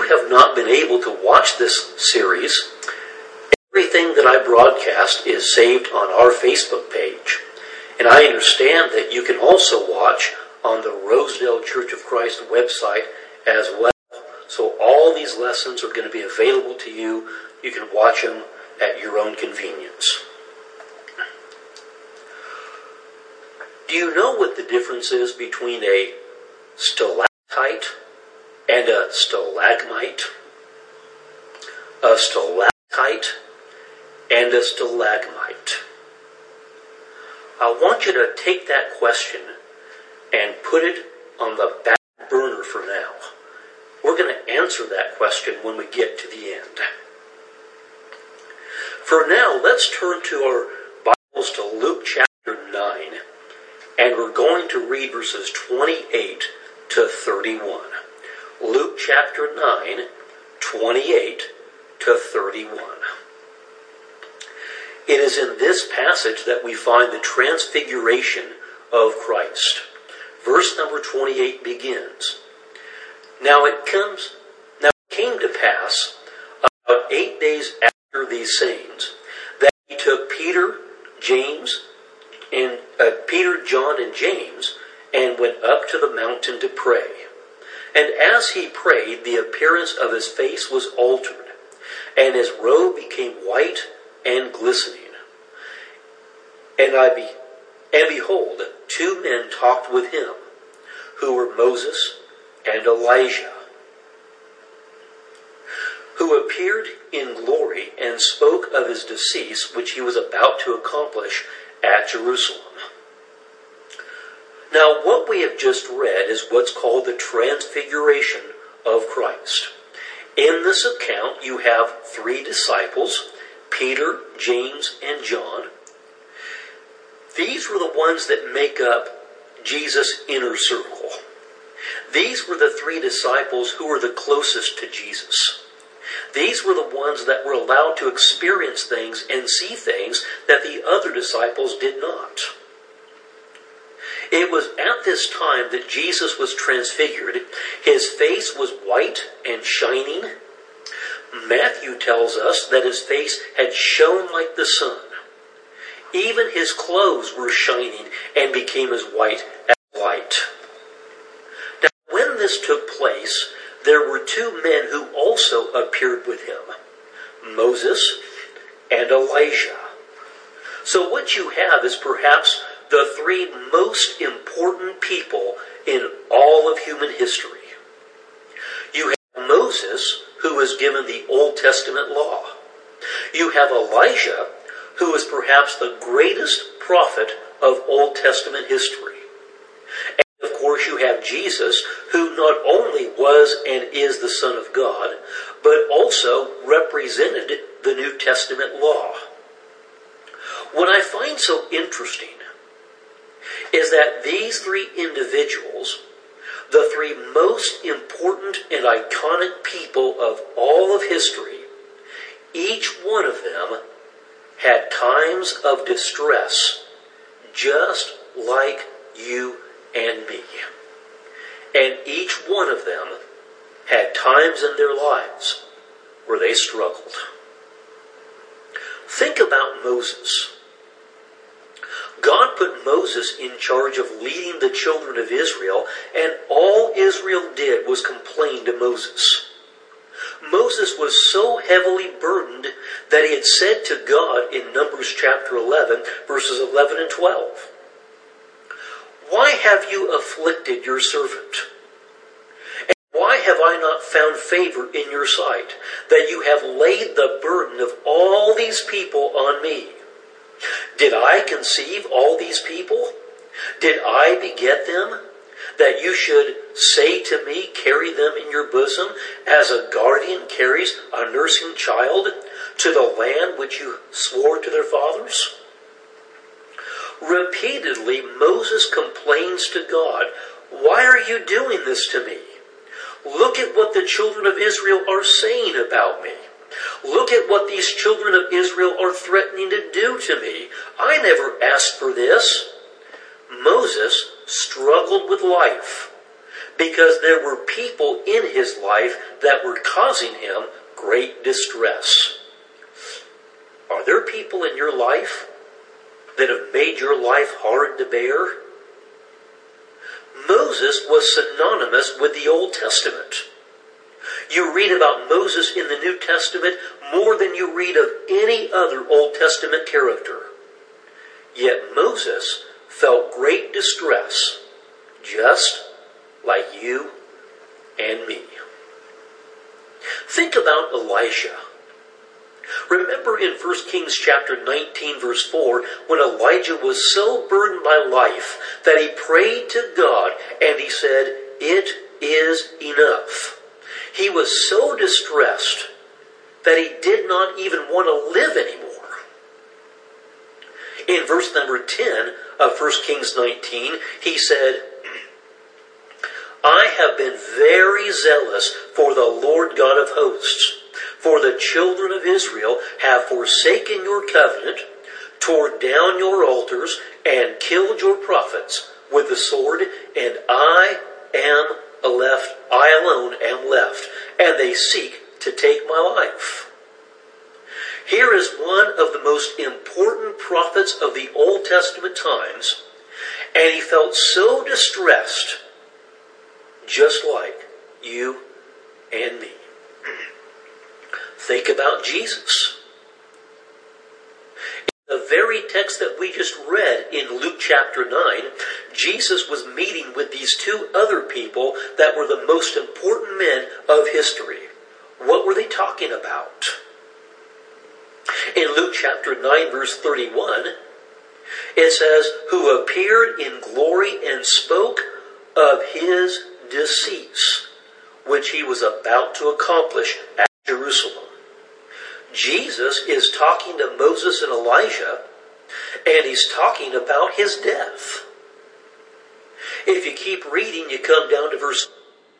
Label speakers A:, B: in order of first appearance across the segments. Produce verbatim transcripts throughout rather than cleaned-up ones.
A: have not been able to watch this series, everything that I broadcast is saved on our Facebook page. And I understand that you can also watch on the Rosedale Church of Christ website as well. So all these lessons are going to be available to you. You can watch them at your own convenience. Do you know what the difference is between a stalactite and a stalagmite? A stalactite and a stalagmite. I want you to take that question and put it on the back burner for now. We're going to answer that question when we get to the end. For now, let's turn to our Bibles to Luke chapter nine. And we're going to read verses twenty-eight to thirty-one. Luke chapter nine, twenty-eight to thirty-one. It is in this passage that we find the transfiguration of Christ. Verse number twenty-eight begins. Now it comes, now it came to pass, about eight days after these sayings, that he took Peter, James, and uh, Peter, John, and James, and went up to the mountain to pray. And as he prayed, the appearance of his face was altered, and his robe became white and glistening. And I be, and behold, two men talked with him, who were Moses and Elijah, who appeared in glory and spoke of his decease, which he was about to accomplish at Jerusalem. Now, what we have just read is what's called the transfiguration of Christ. In this account, you have three disciples, Peter, James, and John. These were the ones that make up Jesus' inner circle. These were the three disciples who were the closest to Jesus. These were the ones that were allowed to experience things and see things that the other disciples did not. It was at this time that Jesus was transfigured. His face was white and shining. Matthew tells us that his face had shone like the sun. Even his clothes were shining and became as white as light. Now, when this took place, there were two men who also appeared with him, Moses and Elijah. So what you have is perhaps the three most important people in all of human history. You have Moses, who was given the Old Testament law. You have Elijah, who is perhaps the greatest prophet of Old Testament history. And of course you have Jesus, who not only was and is the Son of God, but also represented the New Testament law. What I find so interesting is that these three individuals, the three most important and iconic people of all of history, each one of them had times of distress just like you and me. And each one of them had times in their lives where they struggled. Think about Moses. God put Moses in charge of leading the children of Israel, and all Israel did was complain to Moses. Moses was so heavily burdened that he had said to God in Numbers chapter eleven, verses eleven and twelve, "Why have you afflicted your servant? And why have I not found favor in your sight, that you have laid the burden of all these people on me? Did I conceive all these people? Did I beget them? That you should say to me, carry them in your bosom, as a guardian carries a nursing child, to the land which you swore to their fathers?" Repeatedly, Moses complains to God, "Why are you doing this to me? Look at what the children of Israel are saying about me. Look at what these children of Israel are threatening to do to me. I never asked for this." Moses struggled with life because there were people in his life that were causing him great distress. Are there people in your life that have made your life hard to bear? Moses was synonymous with the Old Testament. You read about Moses in the New Testament more than you read of any other Old Testament character. Yet Moses felt great distress, just like you and me. Think about Elijah. Remember in First Kings chapter nineteen verse four, when Elijah was so burdened by life that he prayed to God and he said, "It is enough." He was so distressed that he did not even want to live anymore. In verse number ten of First Kings nineteen, he said, "I have been very zealous for the Lord God of hosts. For the children of Israel have forsaken your covenant, torn down your altars, and killed your prophets with the sword, and I am left, I alone am left, and they seek to take my life." Here is one of the most important prophets of the Old Testament times, and he felt so distressed, just like you and me. Think about Jesus. In the very text that we just read in Luke chapter nine, Jesus was meeting with these two other people that were the most important men of history. What were they talking about? In Luke chapter nine verse thirty-one, it says, "Who appeared in glory and spoke of his decease, which he was about to accomplish at Jerusalem." Jesus is talking to Moses and Elijah, and he's talking about his death. If you keep reading, you come down to verse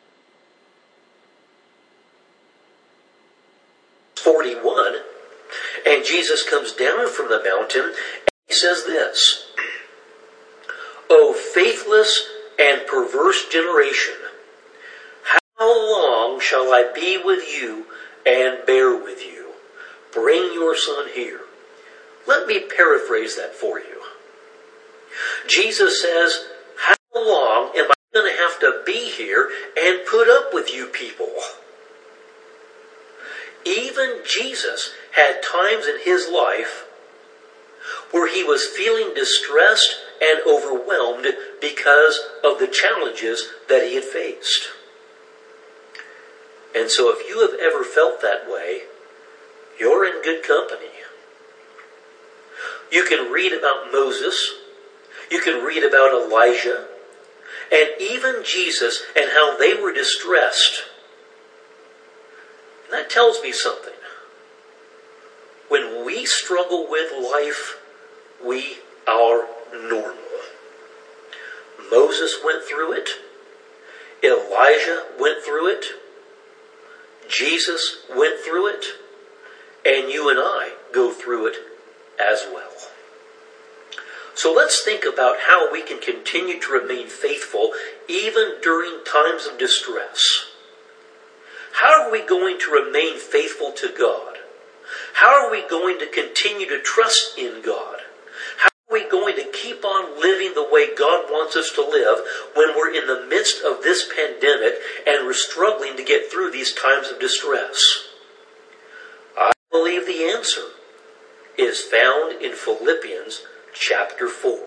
A: forty-one, and Jesus comes down from the mountain, and he says this, "O faithless and perverse generation, how long shall I be with you and bear with you? Bring your son here." Let me paraphrase that for you. Jesus says, how long am I going to have to be here and put up with you people? Even Jesus had times in his life where he was feeling distressed and overwhelmed because of the challenges that he had faced. And so if you have ever felt that way, you're in good company. You can read about Moses, you can read about Elijah, and even Jesus and how they were distressed. And that tells me something. When we struggle with life, we are normal. Moses went through it. Elijah went through it. Jesus went through it. And you and I go through it as well. So let's think about how we can continue to remain faithful even during times of distress. How are we going to remain faithful to God? How are we going to continue to trust in God? How are we going to keep on living the way God wants us to live when we're in the midst of this pandemic and we're struggling to get through these times of distress? I believe the answer is found in Philippians chapter four.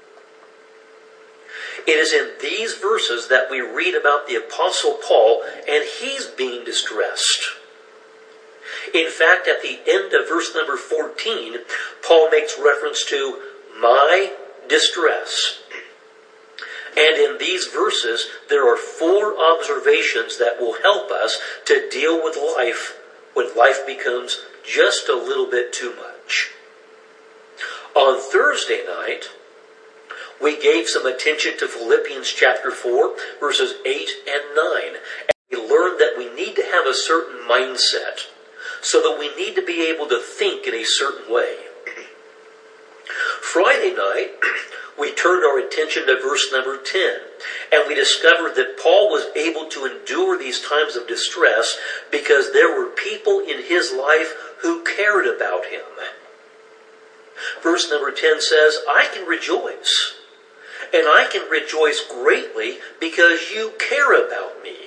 A: It is in these verses that we read about the Apostle Paul, and he's being distressed. In fact, at the end of verse number fourteen, Paul makes reference to my distress. And in these verses, there are four observations that will help us to deal with life when life becomes just a little bit too much. On Thursday night, we gave some attention to Philippians chapter four, verses eight and nine. And we learned that we need to have a certain mindset, so that we need to be able to think in a certain way. Friday night, we turned our attention to verse number ten, and we discovered that Paul was able to endure these times of distress because there were people in his life who cared about him. Verse number ten says, I can rejoice, and I can rejoice greatly because you care about me.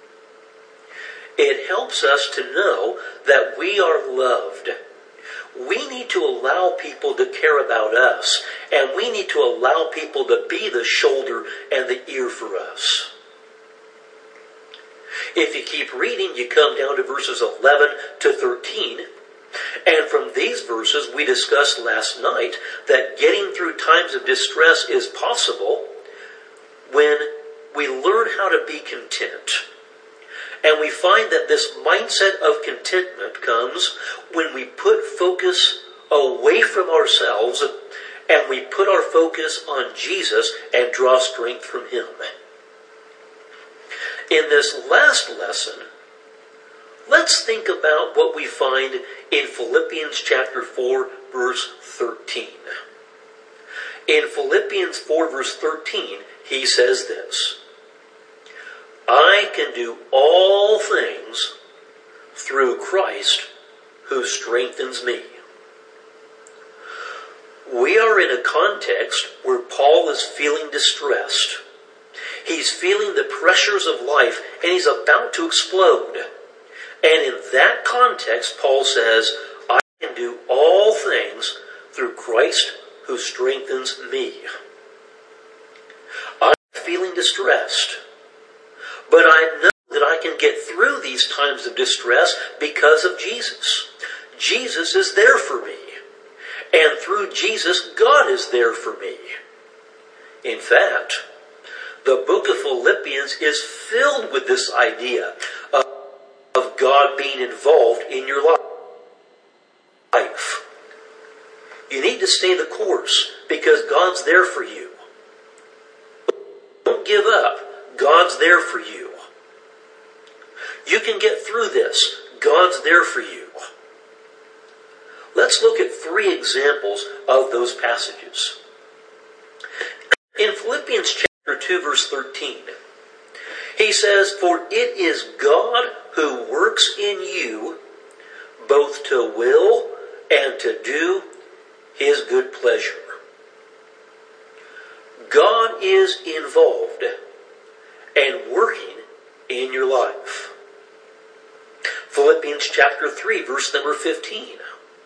A: It helps us to know that we are loved. We need to allow people to care about us, and we need to allow people to be the shoulder and the ear for us. If you keep reading, you come down to verses eleven to thirteen, and from these verses we discussed last night that getting through times of distress is possible when we learn how to be content. And we find that this mindset of contentment comes when we put focus away from ourselves and we put our focus on Jesus and draw strength from Him. In this last lesson, let's think about what we find in Philippians chapter four, verse thirteen. In Philippians four, verse thirteen, he says this, I can do all things through Christ who strengthens me. We are in a context where Paul is feeling distressed. He's feeling the pressures of life and he's about to explode. And in that context, Paul says, I can do all things through Christ who strengthens me. I'm feeling distressed. But I know that I can get through these times of distress because of Jesus. Jesus is there for me. And through Jesus, God is there for me. In fact, the book of Philippians is filled with this idea of, of God being involved in your life. You need to stay the course because God's there for you. Don't give up. God's there for you. You can get through this. God's there for you. Let's look at three examples of those passages. In Philippians chapter two, verse thirteen, he says, For it is God who works in you both to will and to do His good pleasure. God is involved and working in your life. Philippians chapter three, verse number fifteen.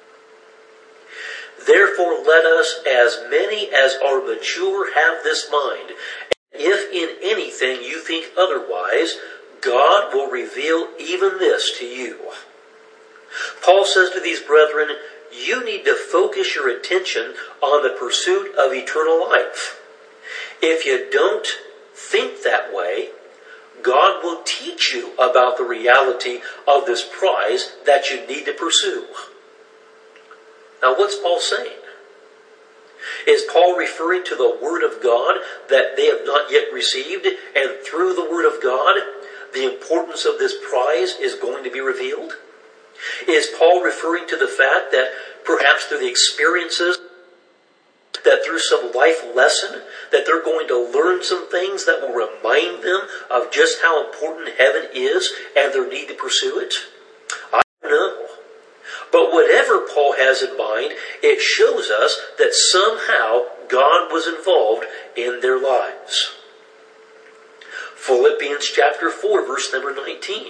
A: Therefore let us, as many as are mature, have this mind. And if in anything you think otherwise, God will reveal even this to you. Paul says to these brethren, you need to focus your attention on the pursuit of eternal life. If you don't think that way, God will teach you about the reality of this prize that you need to pursue. Now, what's Paul saying? Is Paul referring to the Word of God that they have not yet received, and through the Word of God, the importance of this prize is going to be revealed? Is Paul referring to the fact that perhaps through the experiences, that through some life lesson, that they're going to learn some things that will remind them of just how important heaven is and their need to pursue it? I don't know. But whatever Paul has in mind, it shows us that somehow God was involved in their lives. Philippians chapter four, verse number nineteen.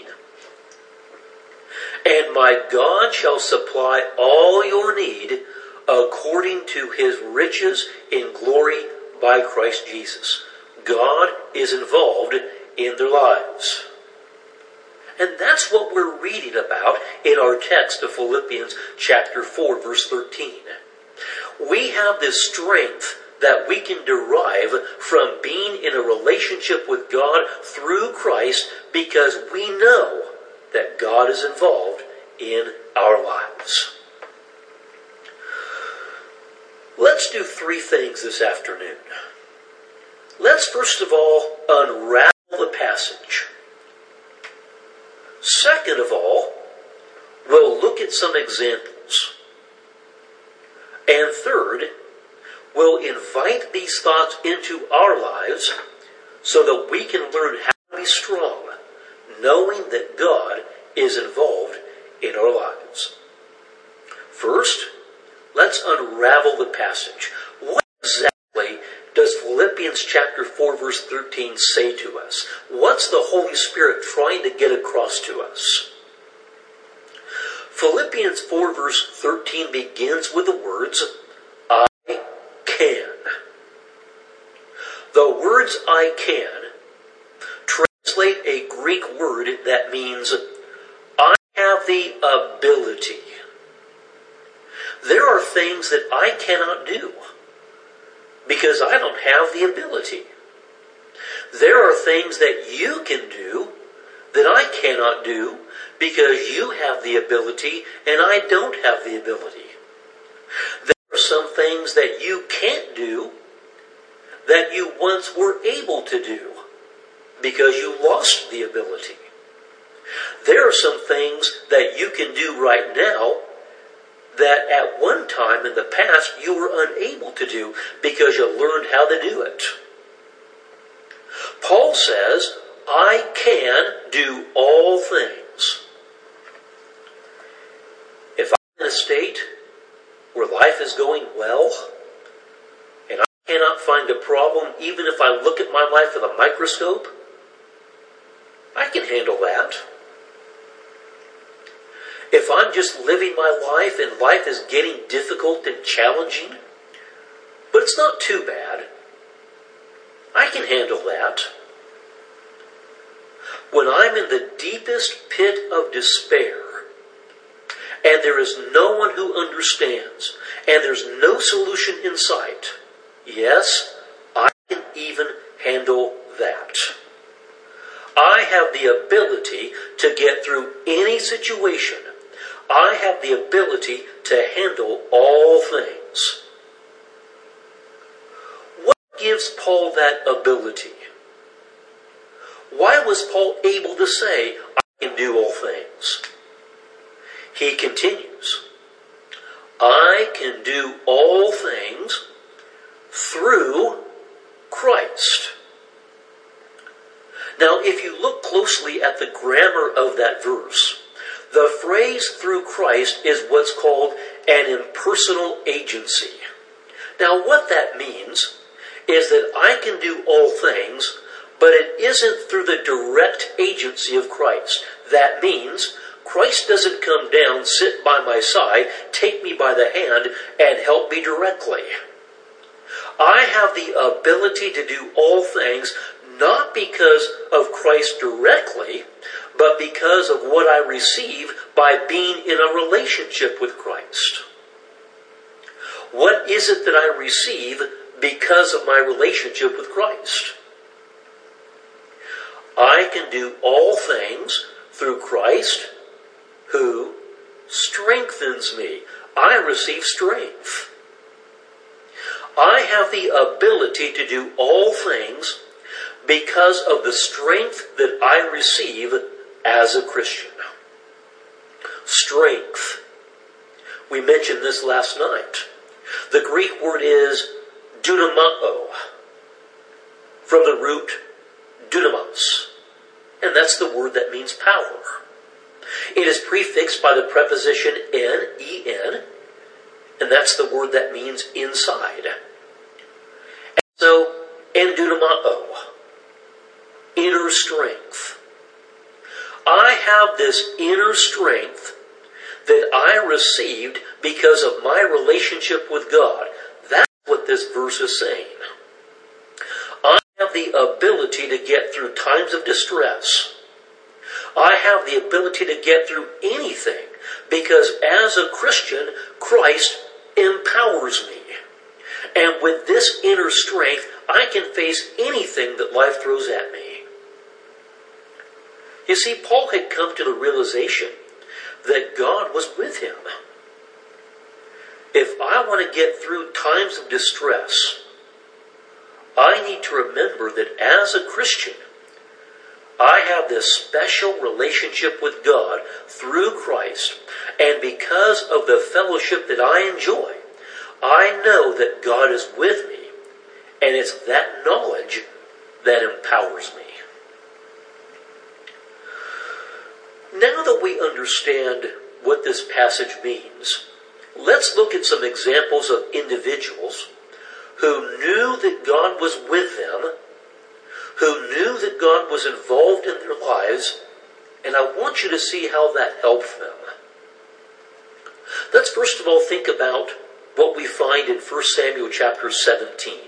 A: And my God shall supply all your need according to His riches in glory by Christ Jesus. God is involved in their lives. And that's what we're reading about in our text of Philippians chapter four, verse thirteen. We have this strength that we can derive from being in a relationship with God through Christ because we know that God is involved in our lives. Let's do three things this afternoon. Let's first of all unravel the passage. Second of all, we'll look at some examples. And third, will invite these thoughts into our lives so that we can learn how to be strong, knowing that God is involved in our lives. First, let's unravel the passage. What exactly does Philippians chapter four verse thirteen say to us? What's the Holy Spirit trying to get across to us? Philippians four verse thirteen begins with the words, I can. The words I can translate a Greek word that means I have the ability. There are things that I cannot do because I don't have the ability. There are things that you can do that I cannot do because you have the ability and I don't have the ability. There are some things that you can't do that you once were able to do because you lost the ability. There are some things that you can do right now that at one time in the past you were unable to do because you learned how to do it. Paul says, I can do all things. If I'm in a state where life is going well, and I cannot find a problem even if I look at my life with a microscope, I can handle that. If I'm just living my life and life is getting difficult and challenging, but it's not too bad, I can handle that. When I'm in the deepest pit of despair, and there is no one who understands, and there's no solution in sight, yes, I can even handle that. I have the ability to get through any situation. I have the ability to handle all things. What gives Paul that ability? Why was Paul able to say, I can do all things? He continues, I can do all things through Christ. Now, if you look closely at the grammar of that verse, the phrase through Christ is what's called an impersonal agency. Now, what that means is that I can do all things, but it isn't through the direct agency of Christ. That means Christ doesn't come down, sit by my side, take me by the hand, and help me directly. I have the ability to do all things not because of Christ directly, but because of what I receive by being in a relationship with Christ. What is it that I receive because of my relationship with Christ? I can do all things through Christ who strengthens me. I receive strength. I have the ability to do all things because of the strength that I receive as a Christian. Strength. We mentioned this last night. The Greek word is dunamao, from the root dunamos, and that's the word that means power. It is prefixed by the preposition en, en, and that's the word that means inside. And so, endunamao, inner strength. I have this inner strength that I received because of my relationship with God. That's what this verse is saying. I have the ability to get through times of distress. I have the ability to get through anything because as a Christian, Christ empowers me. And with this inner strength, I can face anything that life throws at me. You see, Paul had come to the realization that God was with him. If I want to get through times of distress, I need to remember that as a Christian, I have this special relationship with God through Christ, and because of the fellowship that I enjoy, I know that God is with me, and it's that knowledge that empowers me. Now that we understand what this passage means, let's look at some examples of individuals who knew that God was with them, who knew that God was involved in their lives, and I want you to see how that helped them. Let's first of all think about what we find in First Samuel chapter seventeen.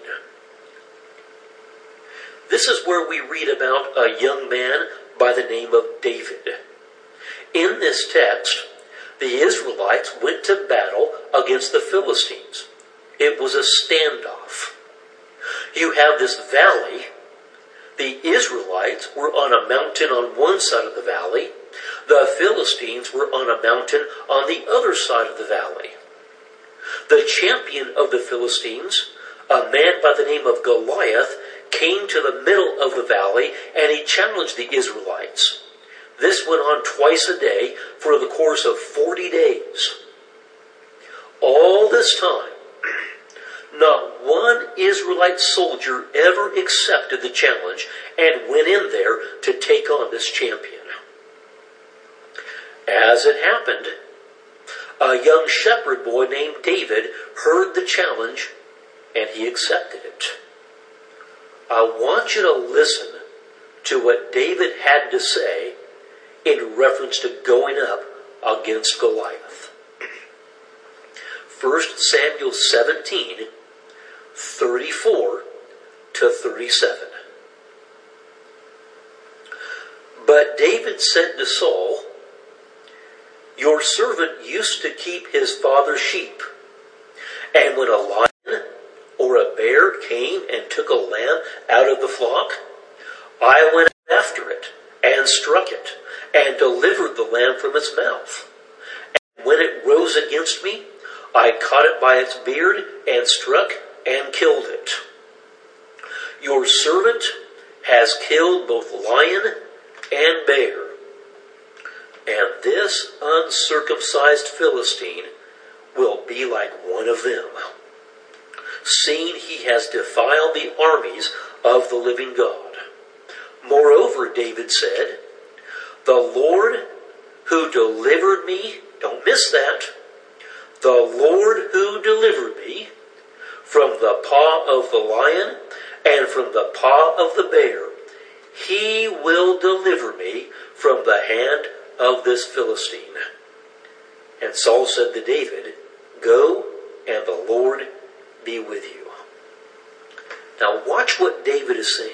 A: This is where we read about a young man by the name of David. In this text, the Israelites went to battle against the Philistines. It was a standoff. You have this valley. The Israelites were on a mountain on one side of the valley. The Philistines were on a mountain on the other side of the valley. The champion of the Philistines, a man by the name of Goliath, came to the middle of the valley and he challenged the Israelites. This went on twice a day for the course of forty days. All this time, not one Israelite soldier ever accepted the challenge and went in there to take on this champion. As it happened, a young shepherd boy named David heard the challenge and he accepted it. I want you to listen to what David had to say in reference to going up against Goliath. First Samuel seventeen, thirty-four to thirty-seven. But David said to Saul, "Your servant used to keep his father's sheep, and when a lion or a bear came and took a lamb out of the flock, I went after it and struck it and delivered the lamb from its mouth. And when it rose against me, I caught it by its beard and struck and killed it. Your servant has killed both lion and bear, and this uncircumcised Philistine will be like one of them, seeing he has defiled the armies of the living God." Moreover, David said, "The Lord who delivered me," don't miss that, "the Lord who delivered me from the paw of the lion and from the paw of the bear, he will deliver me from the hand of this Philistine." And Saul said to David, "Go, and the Lord be with you." Now watch what David is saying.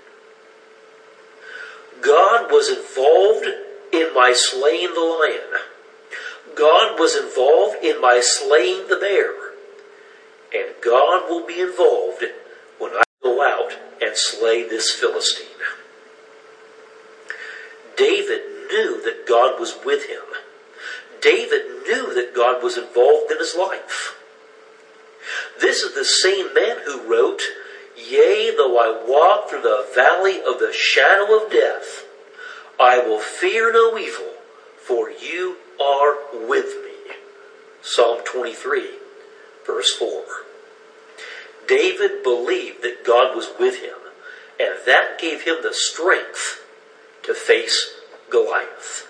A: God was involved in my slaying the lion. God was involved in my slaying the bear. And God will be involved when I go out and slay this Philistine. David knew that God was with him. David knew that God was involved in his life. This is the same man who wrote, "Yea, though I walk through the valley of the shadow of death, I will fear no evil, for you are with me." Psalm twenty-three, verse four. David believed that God was with him, and that gave him the strength to face Goliath.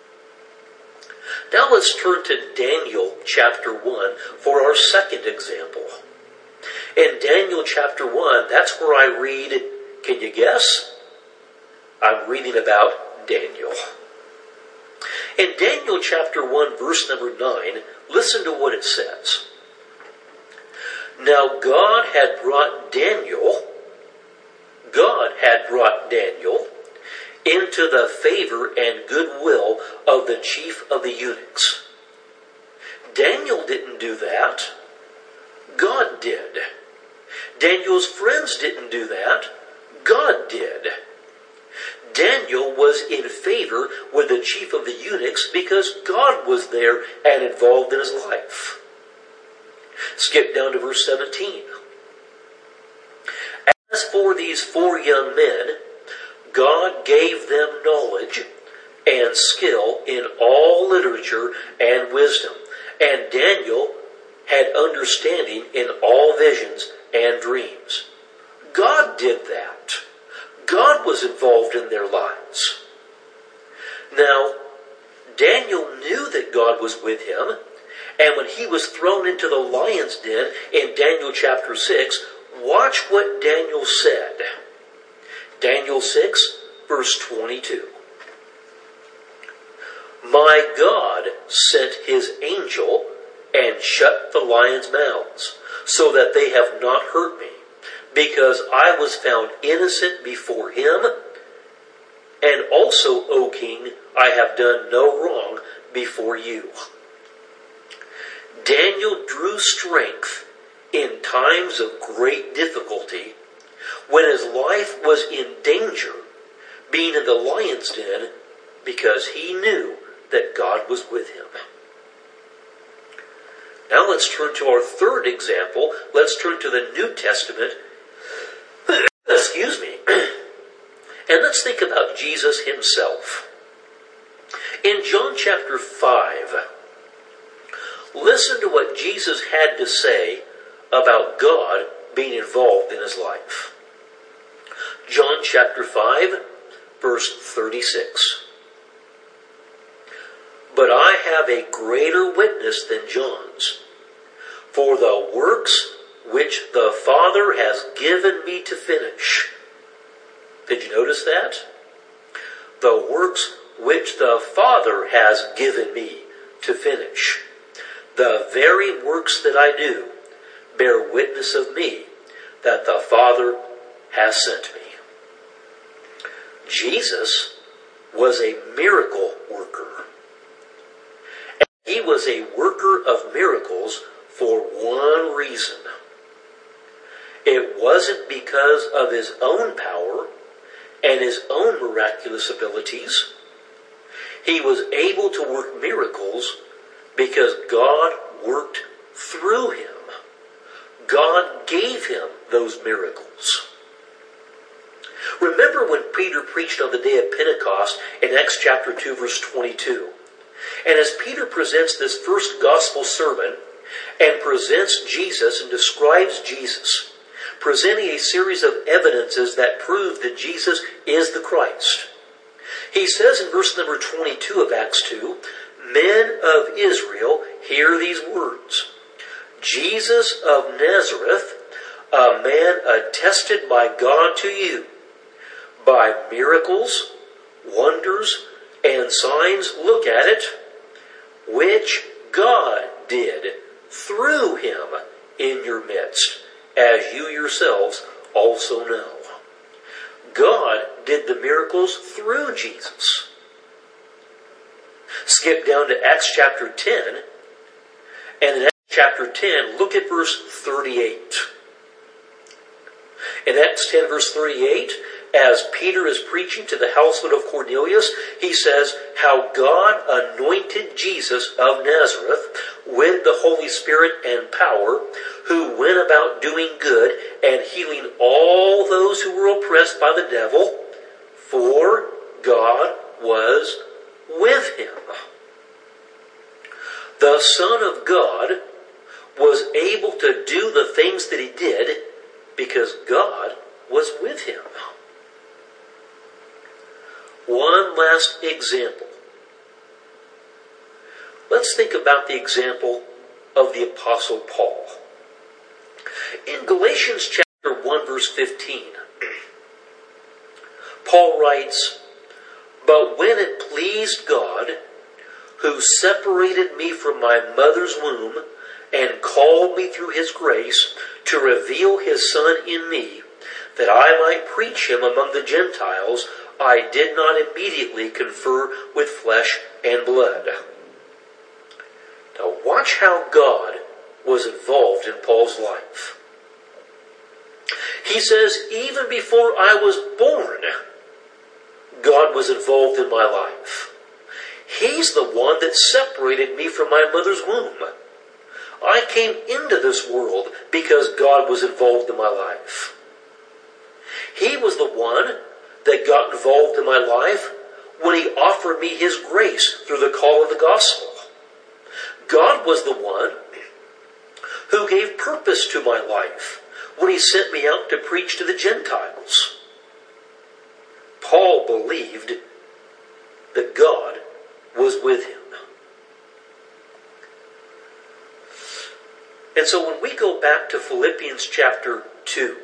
A: Now let's turn to Daniel chapter one for our second example. In Daniel chapter one, that's where I read, can you guess? I'm reading about Daniel. In Daniel chapter one, verse number nine, listen to what it says. Now God had brought Daniel, God had brought Daniel into the favor and goodwill of the chief of the eunuchs. Daniel didn't do that. God did. Daniel's friends didn't do that. God did. Daniel was in favor with the chief of the eunuchs because God was there and involved in his life. Skip down to verse seventeen. As for these four young men, God gave them knowledge and skill in all literature and wisdom. And Daniel had understanding in all visions and dreams. God did that. God was involved in their lives. Now, Daniel knew that God was with him, and when he was thrown into the lion's den in Daniel chapter six, watch what Daniel said. Daniel six, verse twenty-two. My God sent his angel and shut the lions' mouths, so that they have not hurt me, because I was found innocent before him. And also, O king, I have done no wrong before you. Daniel drew strength in times of great difficulty, when his life was in danger, being in the lion's den, because he knew that God was with him. Now let's turn to our third example. Let's turn to the New Testament. Excuse me. And let's think about Jesus himself. In John chapter five, listen to what Jesus had to say about God being involved in his life. John chapter five, verse thirty-six. But I have a greater witness than John's, for the works which the Father has given me to finish. Did you notice that? The works which the Father has given me to finish. The very works that I do bear witness of me, that the Father has sent me. Jesus was a miracle worker. And he was a worker of miracles for one reason. It wasn't because of his own power and his own miraculous abilities. He was able to work miracles because God worked through him. God gave him those miracles. Remember when Peter preached on the day of Pentecost in Acts chapter two, verse twenty-two. And as Peter presents this first gospel sermon and presents Jesus and describes Jesus, presenting a series of evidences that prove that Jesus is the Christ, he says in verse number twenty-two of Acts two, Men of Israel, hear these words. Jesus of Nazareth, a man attested by God to you, by miracles, wonders, and signs, look at it, which God did through him in your midst, as you yourselves also know. God did the miracles through Jesus. Skip down to Acts chapter ten, and in Acts chapter ten, look at verse thirty-eight. In Acts ten, verse thirty-eight, as Peter is preaching to the household of Cornelius, he says, how God anointed Jesus of Nazareth with the Holy Spirit and power, who went about doing good and healing all those who were oppressed by the devil, for God was with him. The Son of God was able to do the things that he did because God was with him. One last example. Let's think about the example of the Apostle Paul. In Galatians chapter one, verse fifteen, Paul writes, But when it pleased God, who separated me from my mother's womb and called me through his grace to reveal his Son in me, that I might preach him among the Gentiles, I did not immediately confer with flesh and blood. Now watch how God was involved in Paul's life. He says, even before I was born, God was involved in my life. He's the one that separated me from my mother's womb. I came into this world because God was involved in my life. He was the one that got involved in my life when he offered me his grace through the call of the gospel. God was the one who gave purpose to my life when he sent me out to preach to the Gentiles. Paul believed that God was with him. And so when we go back to Philippians chapter two,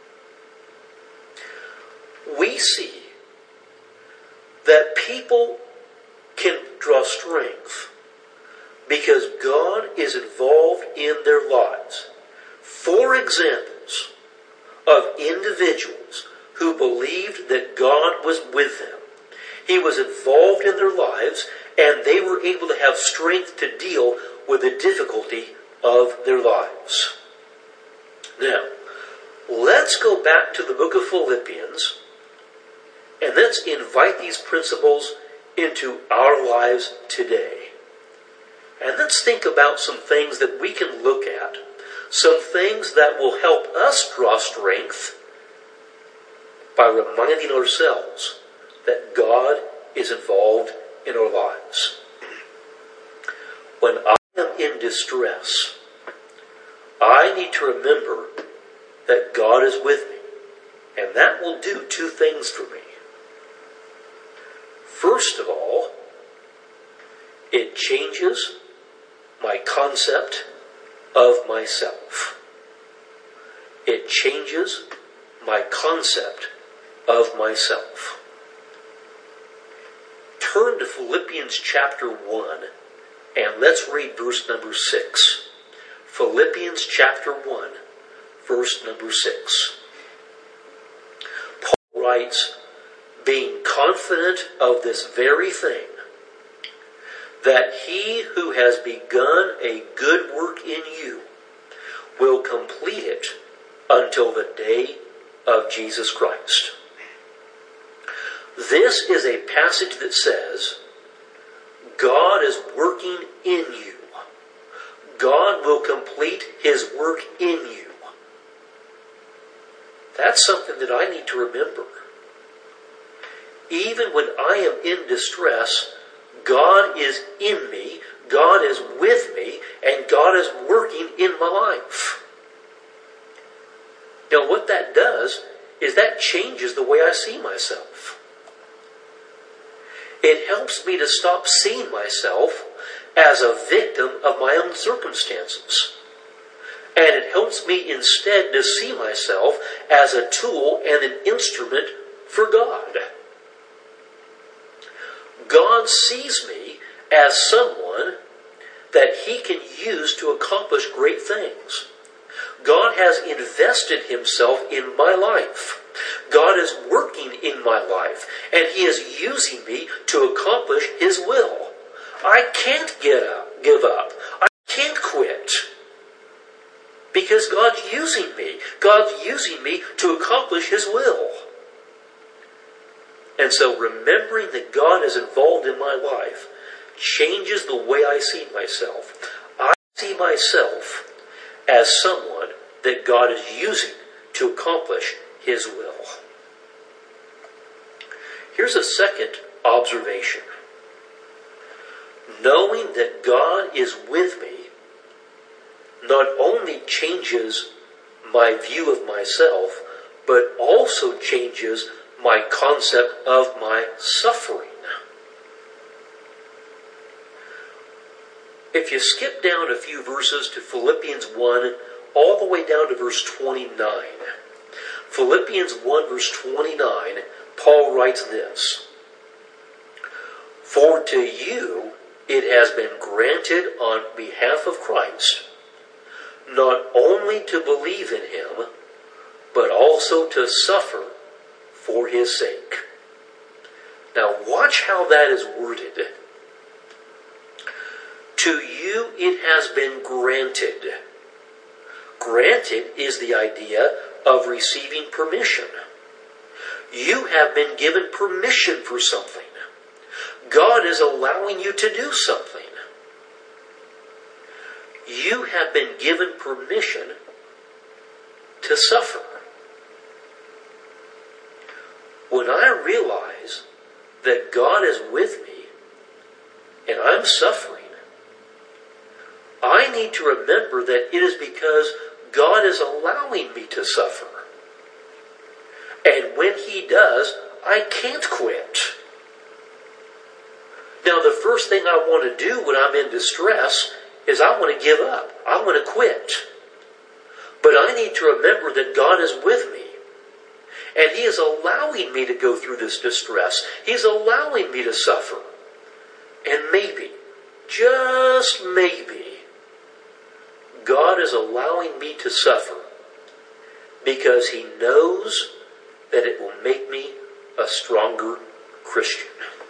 A: we see that people can draw strength because God is involved in their lives. Four examples of individuals who believed that God was with them. He was involved in their lives, and they were able to have strength to deal with the difficulty of their lives. Now, let's go back to the book of Philippians, and let's invite these principles into our lives today. And let's think about some things that we can look at, some things that will help us draw strength by reminding ourselves that God is involved in our lives. When I am in distress, I need to remember that God is with me, and that will do two things for me. First of all, it changes my concept of myself. It changes my concept of myself. Turn to Philippians chapter one, and let's read verse number six. Philippians chapter one, verse number six. Paul writes, being confident of this very thing, that he who has begun a good work in you will complete it until the day of Jesus Christ. This is a passage that says, God is working in you. God will complete his work in you. That's something that I need to remember. Even when I am in distress, God is in me, God is with me, and God is working in my life. Now what that does is that changes the way I see myself. It helps me to stop seeing myself as a victim of my own circumstances. And it helps me instead to see myself as a tool and an instrument for God. God sees me as someone that he can use to accomplish great things. God has invested himself in my life. God is working in my life, and he is using me to accomplish his will. I can't get up, give up. I can't quit. Because God's using me. God's using me to accomplish his will. And so remembering that God is involved in my life changes the way I see myself. I see myself as someone that God is using to accomplish his will. Here's a second observation. Knowing that God is with me not only changes my view of myself, but also changes my concept of my suffering. If you skip down a few verses to Philippians one, all the way down to verse twenty-nine. Philippians one verse twenty-nine, Paul writes this. For to you it has been granted on behalf of Christ, not only to believe in him, but also to suffer for his sake. Now watch how that is worded. To you it has been granted. Granted is the idea of receiving permission. You have been given permission for something. God is allowing you to do something. You have been given permission to suffer. When I realize that God is with me and I'm suffering, I need to remember that it is because God is allowing me to suffer. And when He does, I can't quit. Now, the first thing I want to do when I'm in distress is I want to give up. I want to quit. But I need to remember that God is with me. And He is allowing me to go through this distress. He's allowing me to suffer. And maybe, just maybe, God is allowing me to suffer because He knows that it will make me a stronger Christian.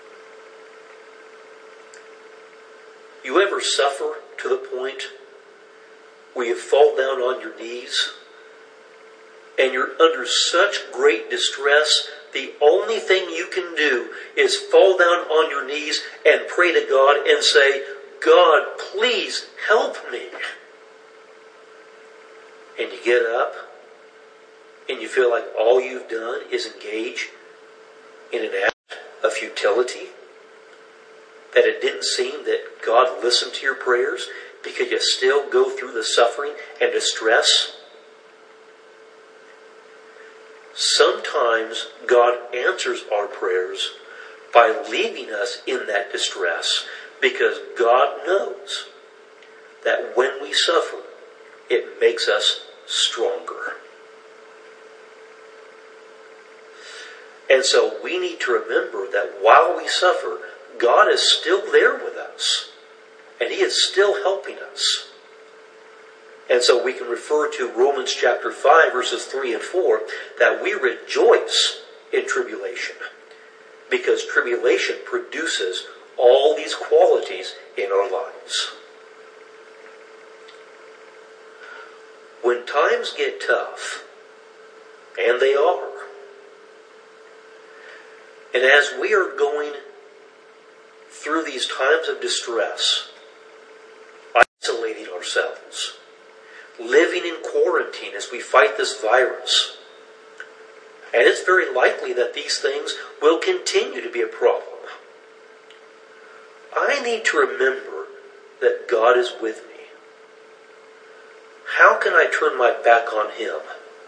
A: You ever suffer to the point where you fall down on your knees and you're under such great distress, the only thing you can do is fall down on your knees and pray to God and say, God, please help me. And you get up and you feel like all you've done is engage in an act of futility, that it didn't seem that God listened to your prayers because you still go through the suffering and distress. Sometimes God answers our prayers by leaving us in that distress because God knows that when we suffer, it makes us stronger. And so we need to remember that while we suffer, God is still there with us. And He is still helping us. And so we can refer to Romans chapter five, verses three and four, that we rejoice in tribulation. Because tribulation produces all these qualities in our lives. When times get tough, and they are, and as we are going through these times of distress, isolating ourselves, living in quarantine as we fight this virus, and it's very likely that these things will continue to be a problem, I need to remember that God is with me. How can I turn my back on Him?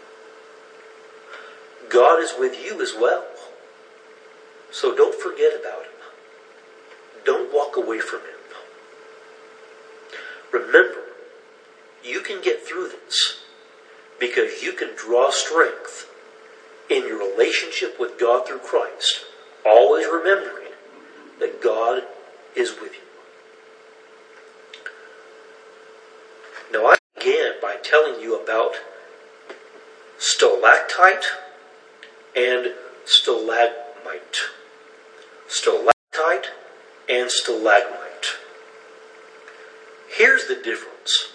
A: God is with you as well. So don't forget about Him. Don't walk away from Him. Remember, you can get through this because you can draw strength in your relationship with God through Christ, always remembering that God is with you. Now, I began by telling you about stalactite and stalagmite. Stalactite and stalagmite. Here's the difference.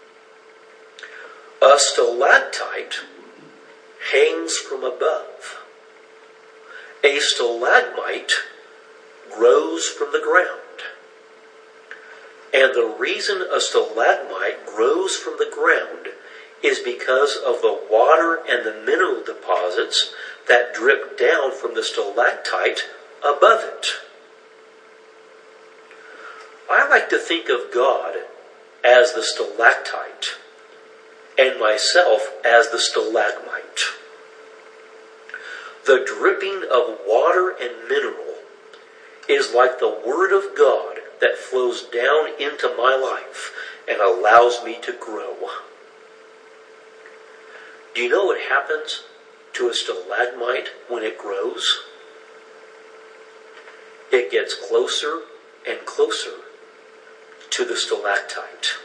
A: A stalactite hangs from above. A stalagmite grows from the ground. And the reason a stalagmite grows from the ground is because of the water and the mineral deposits that drip down from the stalactite above it. I like to think of God as the stalactite and myself as the stalagmite. The dripping of water and mineral is like the Word of God that flows down into my life and allows me to grow. Do you know what happens to a stalagmite when it grows? It gets closer and closer to the stalactite.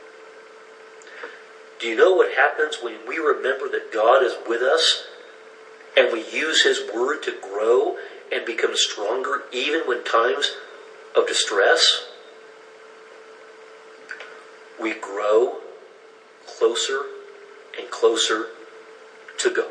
A: Do you know what happens when we remember that God is with us and we use His Word to grow and become stronger even when times of distress? We grow closer and closer to God.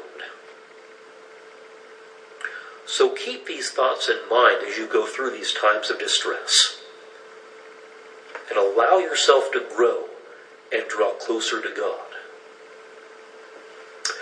A: So keep these thoughts in mind as you go through these times of distress. And allow yourself to grow and draw closer to God.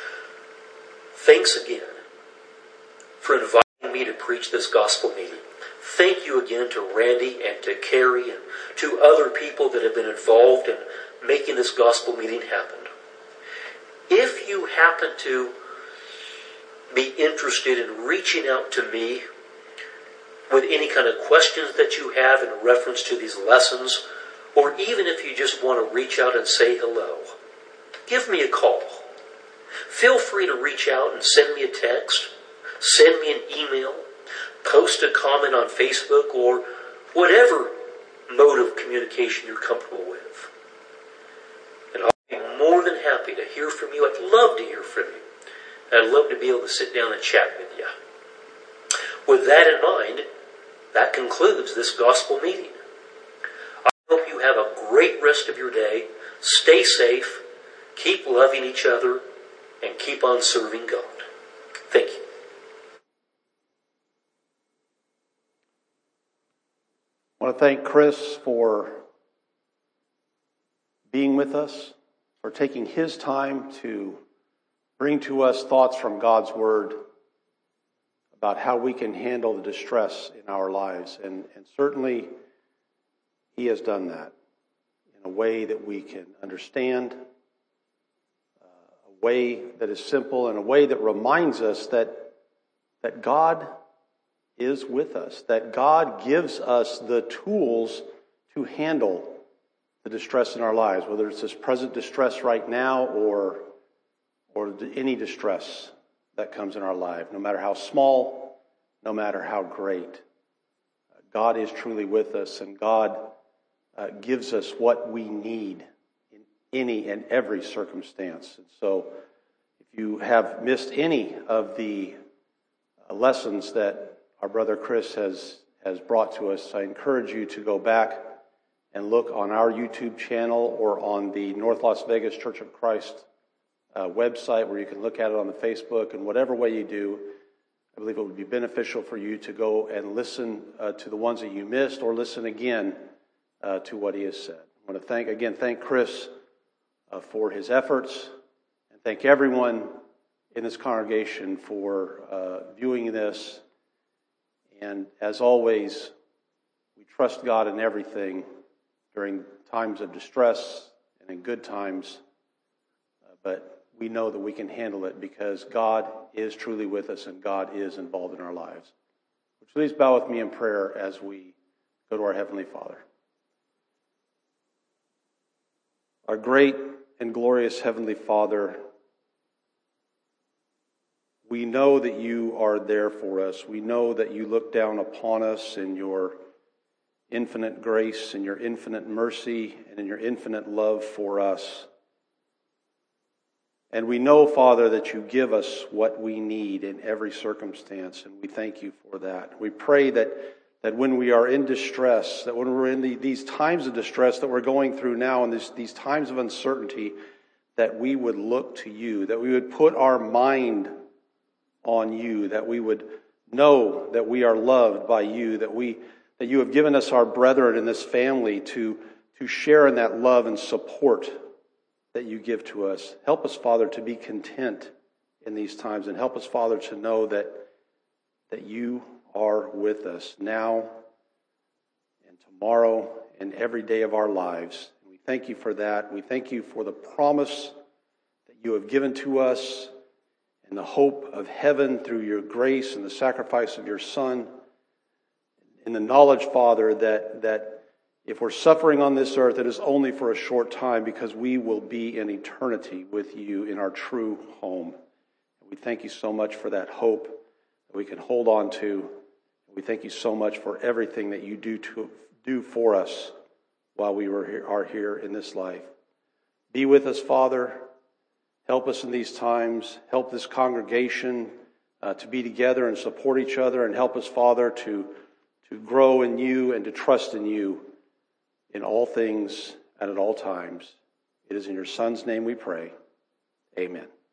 A: Thanks again for inviting me to preach this gospel meeting. Thank you again to Randy and to Carrie and to other people that have been involved in making this gospel meeting happen. If you happen to be interested in reaching out to me with any kind of questions that you have in reference to these lessons, or even if you just want to reach out and say hello, give me a call. Feel free to reach out and send me a text, send me an email, post a comment on Facebook, or whatever mode of communication you're comfortable with. And I'll be more than happy to hear from you. I'd love to hear from you. I'd love to be able to sit down and chat with you. With that in mind, that concludes this gospel meeting. I hope you have a great rest of your day. Stay safe, keep loving each other, and keep on serving God. Thank you.
B: I want to thank Chris for being with us, for taking his time to bring to us thoughts from God's Word about how we can handle the distress in our lives. And, and certainly he has done that in a way that we can understand, uh, a way that is simple, and a way that reminds us that, that God is with us, that God gives us the tools to handle the distress in our lives, whether it's this present distress right now or, or any distress that comes in our life, no matter how small, no matter how great. God is truly with us, and God uh, gives us what we need in any and every circumstance. And so if you have missed any of the uh, lessons that our brother Chris has, has brought to us, I encourage you to go back and look on our YouTube channel or on the North Las Vegas Church of Christ uh, website, where you can look at it on the Facebook. And whatever way you do, I believe it would be beneficial for you to go and listen uh, to the ones that you missed, or listen again uh, to what he has said. I want to thank, again, thank Chris uh, for his efforts, and thank everyone in this congregation for uh, viewing this. And as always, we trust God in everything during times of distress and in good times. Uh, but we know that we can handle it because God is truly with us and God is involved in our lives. Would you please bow with me in prayer as we go to our Heavenly Father. Our great and glorious Heavenly Father, we know that you are there for us. We know that you look down upon us in your infinite grace and your infinite mercy and in your infinite love for us. And we know, Father, that you give us what we need in every circumstance, and we thank you for that. We pray that, that when we are in distress, that when we're in the, these times of distress that we're going through now, and this, these times of uncertainty, that we would look to you, that we would put our mind on you, that we would know that we are loved by you, that we that you have given us our brethren in this family to, to share in that love and support that you give to us. Help us, Father, to be content in these times, and help us, Father, to know that, that you are with us now and tomorrow and every day of our lives. And we thank you for that. We thank you for the promise that you have given to us, and the hope of heaven through your grace and the sacrifice of your Son. In the knowledge, Father, that, that if we're suffering on this earth, it is only for a short time, because we will be in eternity with you in our true home. And we thank you so much for that hope that we can hold on to. We thank you so much for everything that you do to do for us while we were here, are here in this life. Be with us, Father. Help us in these times. Help this congregation uh, to be together and support each other. And help us, Father, to, to grow in you and to trust in you in all things and at all times. It is in your Son's name we pray. Amen.